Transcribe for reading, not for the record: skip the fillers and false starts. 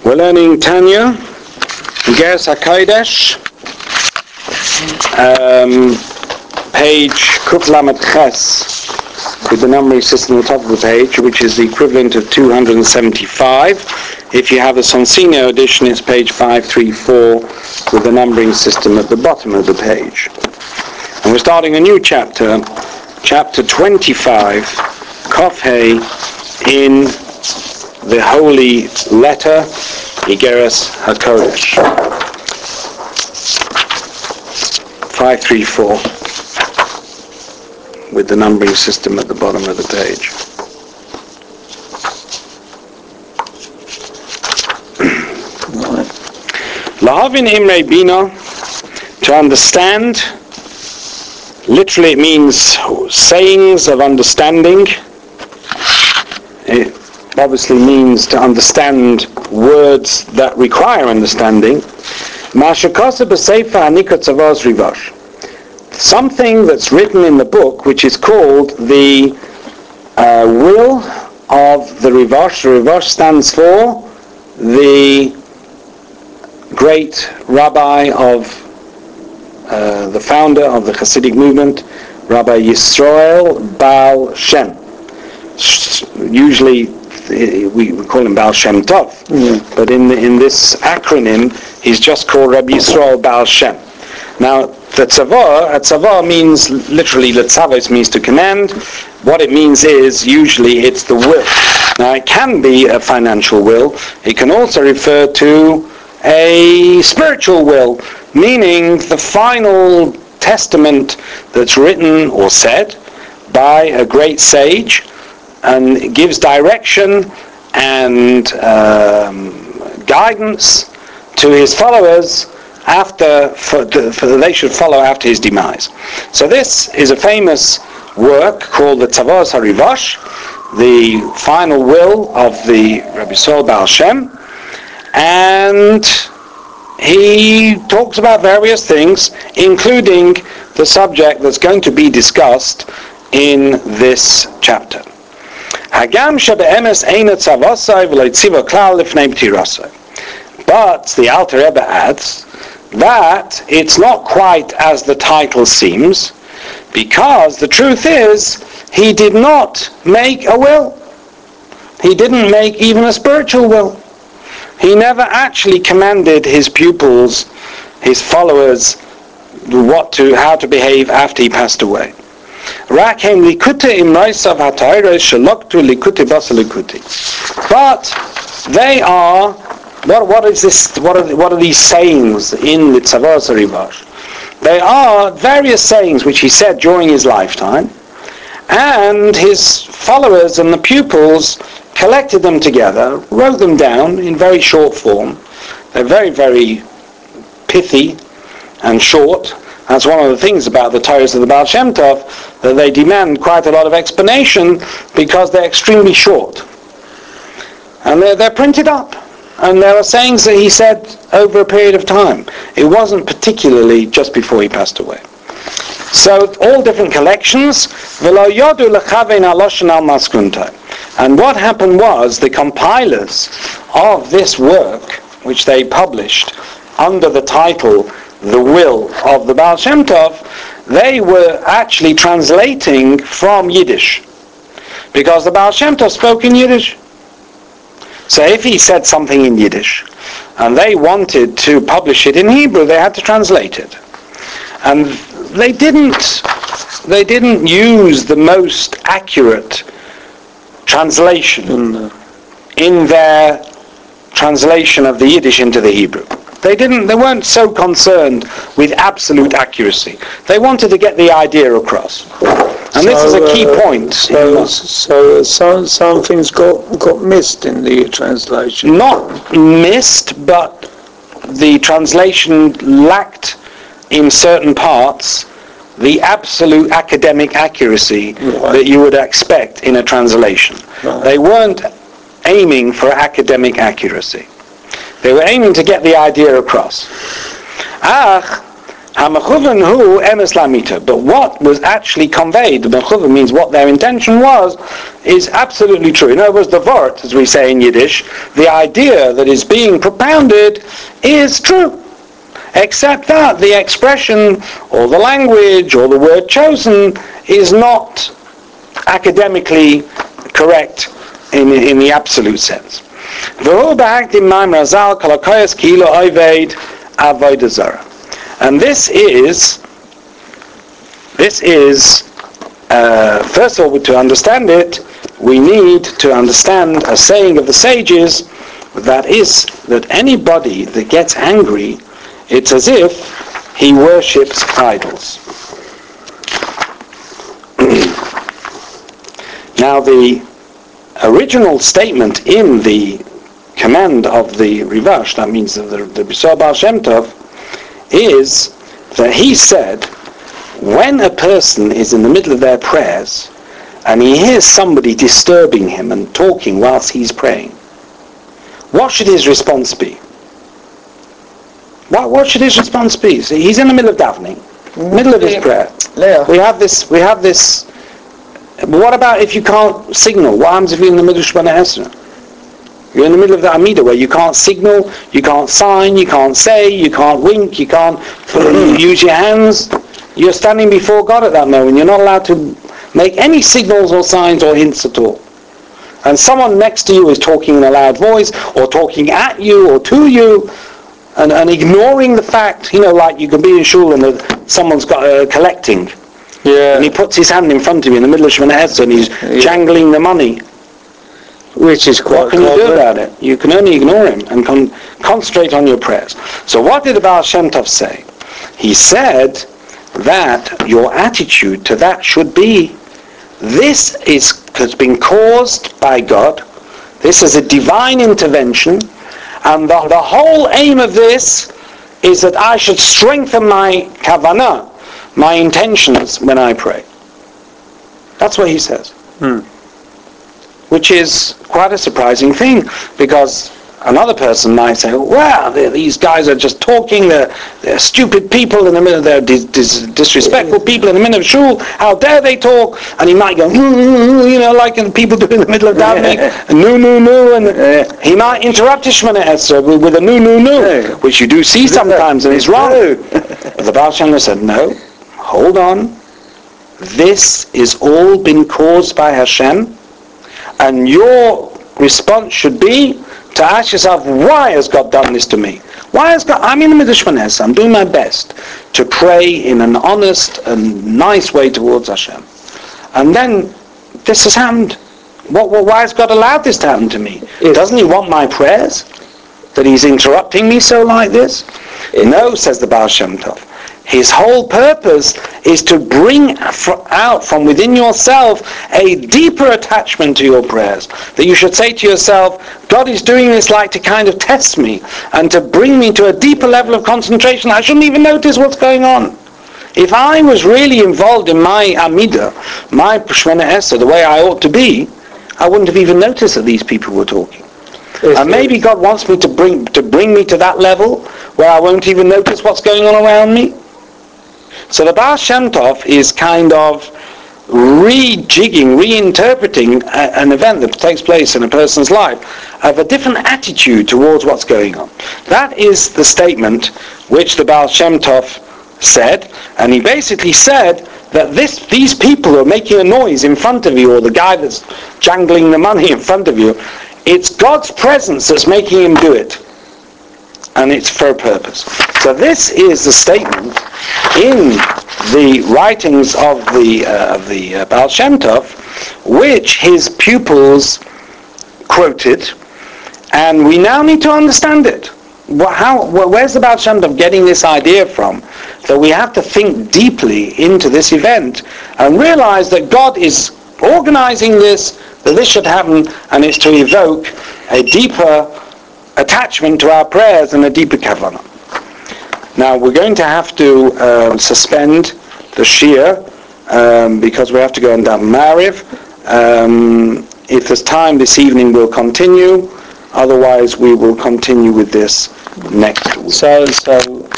We're learning Tanya, Geras HaKodesh, page Kuf Lamed Ches, with the numbering system at the top of the page, which is the equivalent of 275. If you have a Sonsino edition, it's page 534, with the numbering system at the bottom of the page. And we're starting a new chapter, chapter 25, Kof Hei, in the holy letter, Geras HaKodesh. 534, with the numbering system at the bottom of the page. Lahavin Imrei Bina, to understand. Literally it means sayings of understanding. It obviously means to understand words that require understanding. Something that's written in the book, which is called the will of the Rivash. The Rivash stands for the great rabbi of the founder of the Hasidic movement, Rabbi Yisrael Baal Shem. Usually we call him Baal Shem Tov, but in this acronym he's just called Rabbi Yisrael Baal Shem. Now the tzavah means literally, letzavos means to command. What it means is usually it's the will. Now it can be a financial will. It can also refer to a spiritual will, meaning the final testament that's written or said by a great sage, and it gives direction and guidance to his followers for they should follow after his demise. So this is a famous work called the Tzavos HaRivash, the final will of the Rabbi Yisrael Baal Shem, and he talks about various things, including the subject that's going to be discussed in this chapter. But the Alter Rebbe adds that it's not quite as the title seems, because the truth is he did not make a will. He didn't make even a spiritual will. He never actually commanded his pupils, his followers, how to behave after he passed away. But they are, what is this? What are these sayings in the Tzavos HaRivash? They are various sayings which he said during his lifetime, and his followers and the pupils collected them together, wrote them down in very short form. They're very, very pithy and short. That's one of the things about the Torahs of the Baal Shem Tov, that they demand quite a lot of explanation because they're extremely short. And they're printed up. And there are sayings that he said over a period of time. It wasn't particularly just before he passed away. So all different collections. And what happened was, the compilers of this work, which they published under the title The Will of the Baal Shem Tov, they were actually translating from Yiddish, because the Baal Shem Tov spoke in Yiddish. So if he said something in Yiddish and they wanted to publish it in Hebrew, they had to translate it. And they didn't use the most accurate translation in their translation of the Yiddish into the Hebrew. They weren't so concerned with absolute accuracy. They wanted to get the idea across. And this is a key point. So some things got missed in the translation. Not missed, but the translation lacked in certain parts the absolute academic accuracy that you would expect in a translation. Right. They weren't aiming for academic accuracy. They were aiming to get the idea across. Hamachuvan hu emes lamita. But what was actually conveyed, the mechuvan means what their intention was, is absolutely true. In other words, the vort, as we say in Yiddish, the idea that is being propounded is true. Except that the expression, or the language, or the word chosen is not academically correct in the absolute sense. And this is first of all, to understand it, we need to understand a saying of the sages, that is, that anybody that gets angry, it's as if he worships idols. Now, the original statement in the command of the Rivash, that means the B'Sor Baal Shem Tov, is that he said, when a person is in the middle of their prayers and he hears somebody disturbing him and talking whilst he's praying, what should his response be? What should his response be? So he's in the middle of davening, middle of his prayer. We have this. What about if you can't signal? What happens if you're in the middle of Shemona Esrei? You're in the middle of the Amidah where you can't signal, you can't sign, you can't say, you can't wink, you can't use your hands. You're standing before God at that moment. You're not allowed to make any signals or signs or hints at all. And someone next to you is talking in a loud voice, or talking at you or to you, and ignoring the fact, like you can be in shul and someone's got collecting. Yeah. And he puts his hand in front of you in the middle of Shemona Esrei and he's jangling the money. Which is quite What can you do about it? You can only ignore him and concentrate on your prayers. So what did the Baal Shem Tov say? He said that your attitude to that should be, this has been caused by God. This is a divine intervention. And the whole aim of this is that I should strengthen my kavanah, my intentions when I pray. That's what he says. Which is quite a surprising thing, because another person might say, well, these guys are just talking, they're stupid people in the middle, they're disrespectful people in the middle of shul, how dare they talk? And he might go, like people do in the middle of davening, and he might interrupt his Shemona Esrei with a no, which you do see sometimes, and it's wrong. But the Baal Shem Tov said, no, hold on, this is all been caused by Hashem, and your response should be to ask yourself, why has God done this to me? Why has God? I'm in the middle of Shemona Esrei. I'm doing my best to pray in an honest and nice way towards Hashem. And then this has happened. Why has God allowed this to happen to me? Doesn't he want my prayers? That he's interrupting me so like this? No, says the Baal Shem Tov. His whole purpose is to bring out from within yourself a deeper attachment to your prayers. That you should say to yourself, God is doing this like to kind of test me and to bring me to a deeper level of concentration. I shouldn't even notice what's going on. If I was really involved in my Amidah, my Shemona Esrei, the way I ought to be, I wouldn't have even noticed that these people were talking. And maybe God wants me to bring me to that level where I won't even notice what's going on around me. So the Baal Shem Tov is kind of reinterpreting an event that takes place in a person's life of a different attitude towards what's going on. That is the statement which the Baal Shem Tov said, and he basically said that these people who are making a noise in front of you, or the guy that's jangling the money in front of you, it's God's presence that's making him do it. And it's for a purpose. So this is the statement in the writings of the Baal Shem Tov, which his pupils quoted, and we now need to understand it. Where's the Baal Shem Tov getting this idea from? That we have to think deeply into this event and realize that God is organizing this, that this should happen, and it's to evoke a deeper attachment to our prayers and a deeper kavanah. Now we're going to have to suspend the Shia because we have to go and daven Ma'ariv. If there's time this evening, we'll continue. Otherwise, we will continue with this next week. So